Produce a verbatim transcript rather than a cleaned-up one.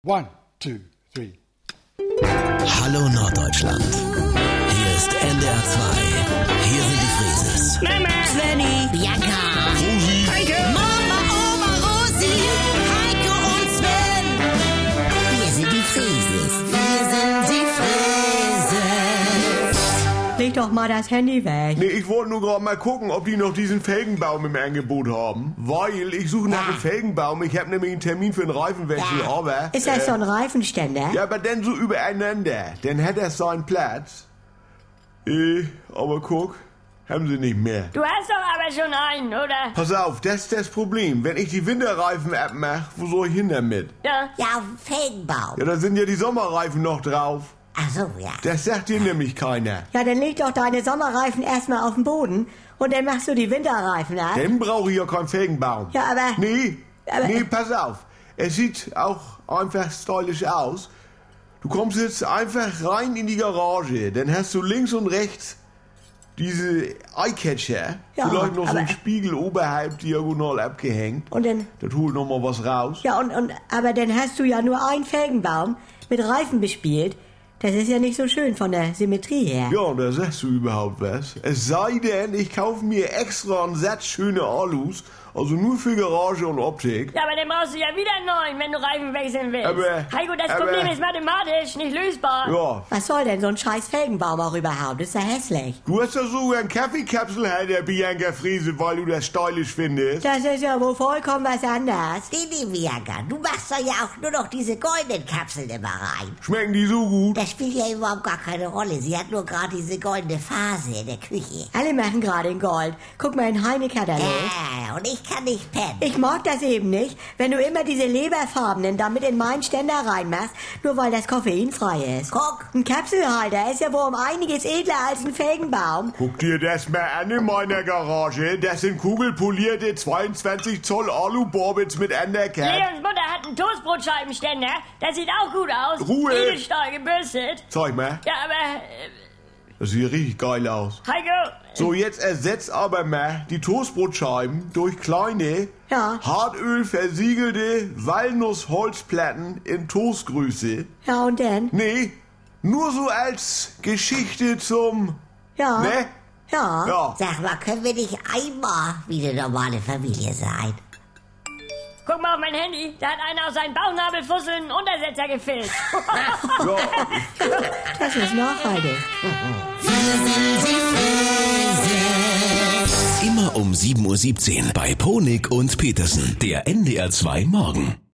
One, two, three. Hallo Norddeutschland. Hier ist N D R zwei. Hier sind die Frieses. Mama, Svenny, Bianca, Rosi, Heike, Mama, Oma, Rosi, Heike und Sven. wir sind die Frieses. Wir sind die Frieses. Leg doch mal das Handy weg. Nee, ich wollte nur gerade mal gucken, ob die noch diesen Felgenbaum im Angebot haben. Weil ich suche nach Ja. einem Felgenbaum. Ich habe nämlich einen Termin für einen Reifenwechsel, Ja. aber... Ist das äh, so ein Reifenständer? Ja, aber dann so übereinander. Dann hat er seinen Platz. Äh, aber guck, haben sie nicht mehr. Du hast doch aber schon einen, oder? Pass auf, das ist das Problem. Wenn ich die Winterreifen abmache, wo soll ich hin damit? Ja. Ja, auf dem Felgenbaum. Ja, da sind ja die Sommerreifen noch drauf. Ach so, ja. Das sagt dir nämlich keiner. Ja, dann leg doch deine Sommerreifen erstmal auf den Boden und dann machst du die Winterreifen ab. Dann brauche ich ja keinen Felgenbaum. Ja, aber- Nee, aber- nee, pass auf. Es sieht auch einfach stylisch aus. Du kommst jetzt einfach rein in die Garage. Dann hast du links und rechts diese Eyecatcher. Ja, Vielleicht noch so aber- ein Spiegel oberhalb diagonal abgehängt. Und dann, Das holt noch mal was raus. ja, und, und, aber dann hast du ja nur einen Felgenbaum mit Reifen bespielt. Das ist ja nicht so schön von der Symmetrie her. Ja, und da sagst du überhaupt was. Es sei denn, ich kaufe mir extra einen Satz schöne Alus. Also nur für Garage und Optik. Ja, aber dann brauchst du ja wieder einen neuen, wenn du Reifen wechseln willst. Aber- Heiko, das aber- Problem ist mathematisch nicht lösbar. Ja. Was soll denn so ein scheiß Felgenbaum auch überhaupt? Das ist ja hässlich. Du hast doch sogar einen Kaffeekapselhalter, Bianca Friese, weil du das stylisch findest. Das ist ja wohl vollkommen was anderes. Nee, nee, Bianca, du machst doch ja auch nur noch diese goldenen Kapseln immer rein. Schmecken die so gut? Das spielt ja überhaupt gar keine Rolle. Sie hat nur gerade diese goldene Phase in der Küche. Alle machen gerade in Gold. Guck mal in Heine-Katalog. Ja, und ich kann nicht pennen. Ich mag das eben nicht, wenn du immer diese leberfarbenen damit in meinen Ständer reinmachst, nur weil das koffeinfrei ist. Guck. Ein Kapselhalter ist ja wohl um einiges edler als ein Felgenbaum. Guck dir das mal an in meiner Garage. Das sind kugelpolierte zweiundzwanzig Zoll Alu-Bobbits mit Undercut. Leons Mutter hat einen Toastbrotscheibenständer. Das sieht auch gut aus. Ruhe. Edelstahl gebürstet. Zeig mal. Ja, aber... Äh, Das sieht richtig geil aus. Heiko... So, jetzt ersetzt aber mal die Toastbrotscheiben durch kleine, Ja. Hartöl versiegelte Walnussholzplatten in Toastgröße. Ja, und dann? Nee, nur so als Geschichte zum... Ja. Ne? Ja. Ja. Sag mal, können wir nicht einmal wie eine normale Familie sein? Guck mal auf mein Handy. Da hat einer aus seinen Bauchnabelfusseln einen Untersetzer gefilzt. Ja. Das ist nachhaltig. immer um sieben Uhr siebzehn bei Ponik und Petersen, der N D R zwei Morgen.